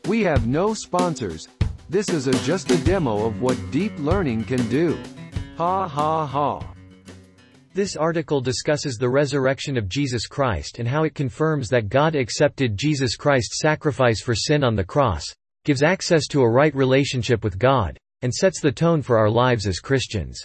We have no sponsors. This is just a demo of what deep learning can do. Ha ha ha. This article discusses the resurrection of Jesus Christ and how it confirms that God accepted Jesus Christ's sacrifice for sin on the cross, gives access to a right relationship with God, and sets the tone for our lives as Christians.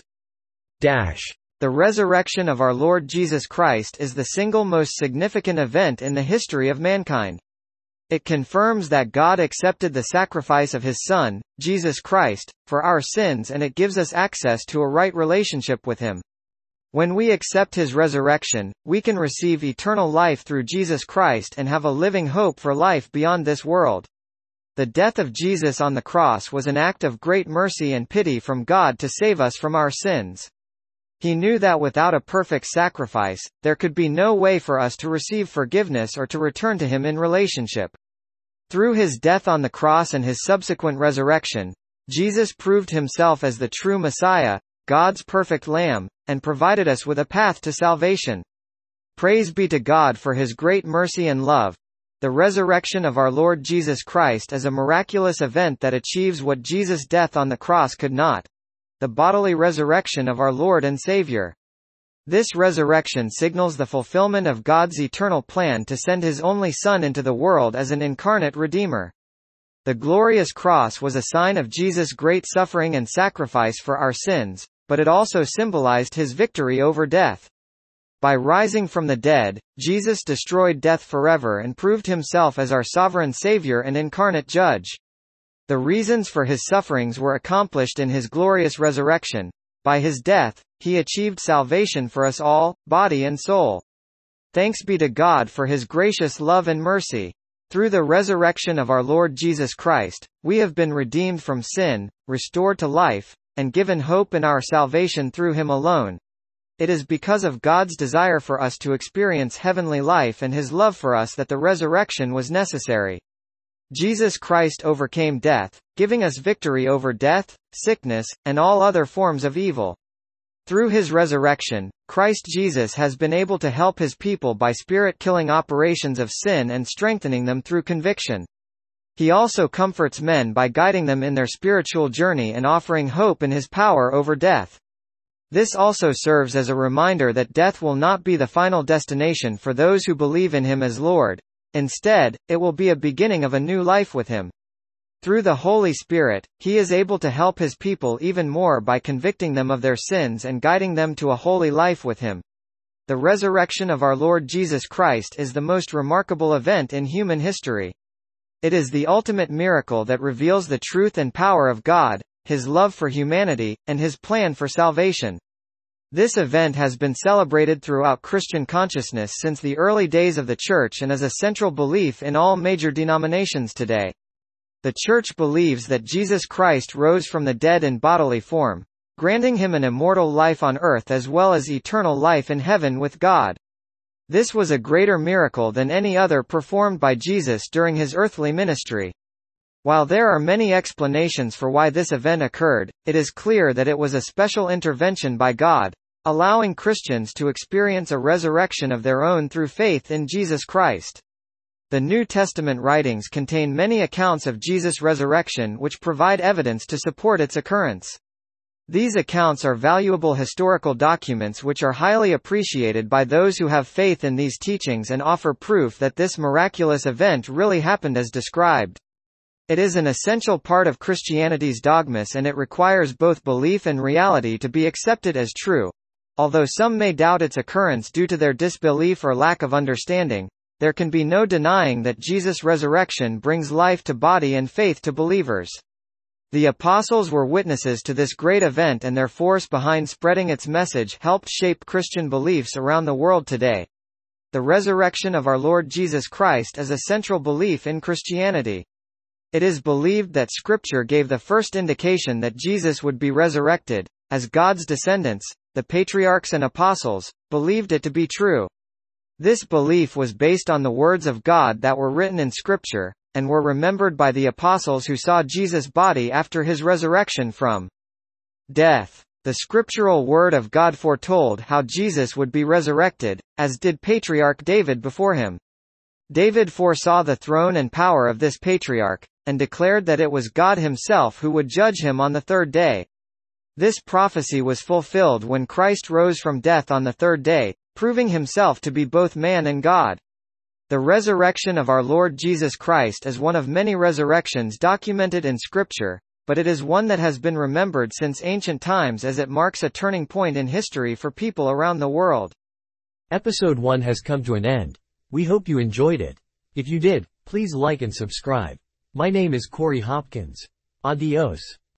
The resurrection of our Lord Jesus Christ is the single most significant event in the history of mankind. It confirms that God accepted the sacrifice of His Son, Jesus Christ, for our sins, and it gives us access to a right relationship with Him. When we accept His resurrection, we can receive eternal life through Jesus Christ and have a living hope for life beyond this world. The death of Jesus on the cross was an act of great mercy and pity from God to save us from our sins. He knew that without a perfect sacrifice, there could be no way for us to receive forgiveness or to return to Him in relationship. Through His death on the cross and His subsequent resurrection, Jesus proved Himself as the true Messiah, God's perfect Lamb, and provided us with a path to salvation. Praise be to God for His great mercy and love. The resurrection of our Lord Jesus Christ is a miraculous event that achieves what Jesus' death on the cross could not: the bodily resurrection of our Lord and Savior. This resurrection signals the fulfillment of God's eternal plan to send His only Son into the world as an incarnate Redeemer. The glorious cross was a sign of Jesus' great suffering and sacrifice for our sins, but it also symbolized His victory over death. By rising from the dead, Jesus destroyed death forever and proved Himself as our sovereign Savior and incarnate Judge. The reasons for His sufferings were accomplished in His glorious resurrection. By His death, He achieved salvation for us all, body and soul. Thanks be to God for His gracious love and mercy. Through the resurrection of our Lord Jesus Christ, we have been redeemed from sin, restored to life, and given hope in our salvation through Him alone. It is because of God's desire for us to experience heavenly life and His love for us that the resurrection was necessary. Jesus Christ overcame death, giving us victory over death, sickness, and all other forms of evil. Through His resurrection, Christ Jesus has been able to help His people by spirit-killing operations of sin and strengthening them through conviction. He also comforts men by guiding them in their spiritual journey and offering hope in His power over death. This also serves as a reminder that death will not be the final destination for those who believe in Him as Lord. Instead, it will be a beginning of a new life with Him. Through the Holy Spirit, He is able to help His people even more by convicting them of their sins and guiding them to a holy life with Him. The resurrection of our Lord Jesus Christ is the most remarkable event in human history. It is the ultimate miracle that reveals the truth and power of God, His love for humanity, and His plan for salvation. This event has been celebrated throughout Christian consciousness since the early days of the Church and is a central belief in all major denominations today. The Church believes that Jesus Christ rose from the dead in bodily form, granting Him an immortal life on earth as well as eternal life in heaven with God. This was a greater miracle than any other performed by Jesus during His earthly ministry. While there are many explanations for why this event occurred, it is clear that it was a special intervention by God, allowing Christians to experience a resurrection of their own through faith in Jesus Christ. The New Testament writings contain many accounts of Jesus' resurrection which provide evidence to support its occurrence. These accounts are valuable historical documents which are highly appreciated by those who have faith in these teachings and offer proof that this miraculous event really happened as described. It is an essential part of Christianity's dogmas and it requires both belief and reality to be accepted as true. Although some may doubt its occurrence due to their disbelief or lack of understanding, there can be no denying that Jesus' resurrection brings life to body and faith to believers. The apostles were witnesses to this great event and their force behind spreading its message helped shape Christian beliefs around the world today. The resurrection of our Lord Jesus Christ is a central belief in Christianity. It is believed that Scripture gave the first indication that Jesus would be resurrected, as God's descendants, the patriarchs and apostles, believed it to be true. This belief was based on the words of God that were written in Scripture, and were remembered by the apostles who saw Jesus' body after His resurrection from death. The scriptural word of God foretold how Jesus would be resurrected, as did Patriarch David before him. David foresaw the throne and power of this patriarch, and declared that it was God himself who would judge him on the third day. This prophecy was fulfilled when Christ rose from death on the third day, proving himself to be both man and God. The resurrection of our Lord Jesus Christ is one of many resurrections documented in Scripture, but it is one that has been remembered since ancient times as it marks a turning point in history for people around the world. Episode 1 has come to an end. We hope you enjoyed it. If you did, please like and subscribe. My name is Corey Hopkins. Adios.